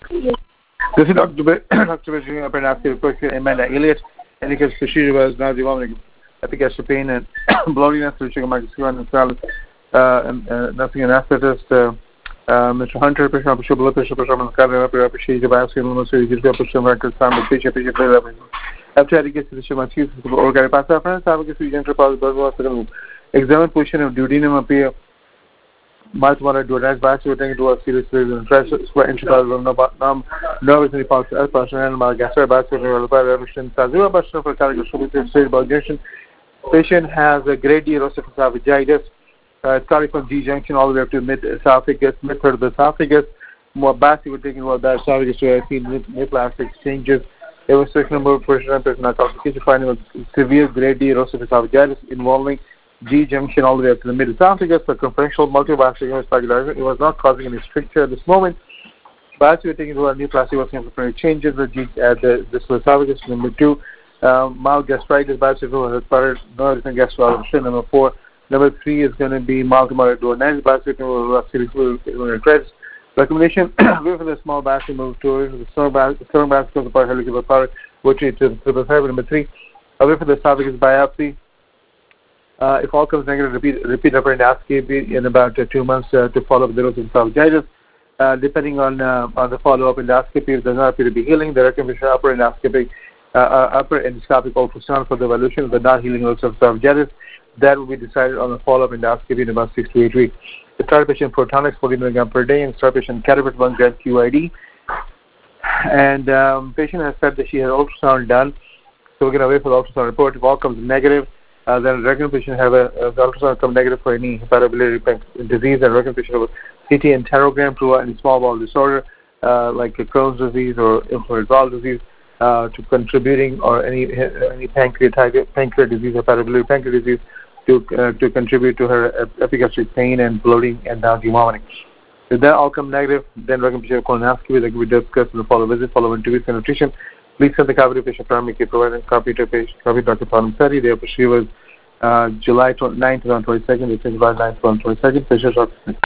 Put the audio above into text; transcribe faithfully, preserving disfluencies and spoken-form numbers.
This is Doctor Doctor Virginia Abernathy, Professor Amanda Elliott, and because procedure was now the moment efficacy pain and bloatiness, which you can and salad, and nothing anesthetist. Uh, Mister Hunter, Bishop, Bishop, Bishop, Bishop, and Scotland, Upper Appreciate the Basket, and Series, Bishop, Records, Sam, Bishop, Bishop, after I get to the Shema Chief, organic pasta friends, I will get to the Interpol, examine position of duodenum appear. Multiple duodenum basket to a series and fresh square integral numb nervous in the pulse as person and my gastric basket or revolution. Zero percent for cardiac straight bowel junction. Patient has a great deal of esophagitis. Uh, starting from G junction all the way up to mid esophagus, mid third of the esophagus. More basket we're taking about that esophagus to I see neoplastic changes. It was six number of percent personal complication finding a severe grade D erosive esophagitis involving G junction all the way up to the mid esophagus, circumferential multivascular esophagitis. It was not causing any stricture at this moment. Biopsy we're taking about neoplastic was inflammatory changes the G at the distal esophagus. Number two, um, mild gastritis. Biopsy was started no recent gastroenteritis. Number four. Number three is going to be mild to moderate duodenal basket or series recommendation. Wait for the small basket move towards the sternum basket, sternum basket of the part helical part, which is to the five. Number three, wait for the esophagus biopsy. Uh, if all comes negative, repeat repeat upper endoscopy in about uh, two months uh, to follow up the erosive esophagitis. Uh, depending on uh, on the follow up endoscopy, if it does not appear to be healing, the recommendation upper endoscopy, uh, uh, upper endoscopic ultrasound for the evaluation of the not healing erosive esophagitis. That will be decided on the follow-up endoscopy in about six to eight weeks. The start patient Protonix forty milligrams per day and start patient Catapult one gram Q I D. And um, patient has said that she has ultrasound done, so we're going to wait for the ultrasound report. If all comes negative, uh, then regular patient have a, a the ultrasound come negative for any hepatobiliary disease, and regular patient have a C T enterogram to any small bowel disorder uh, like a Crohn's disease or inflammatory bowel disease. Uh, to contributing or any any pancreatitis, pancreatic disease, hepatobiliary pancreatic disease, to uh, to contribute to her epigastric pain and bloating and nausea vomiting. If that all come negative, then recommendation of colonoscopy that we discussed in the follow visit, follow in two weeks of nutrition. Please send the copy to patient primary care provider and copy to patient copy to Doctor Padam Seti. The procedure was uh, July ninth, twenty twenty-two. The July ninth, twenty twenty-two. Patient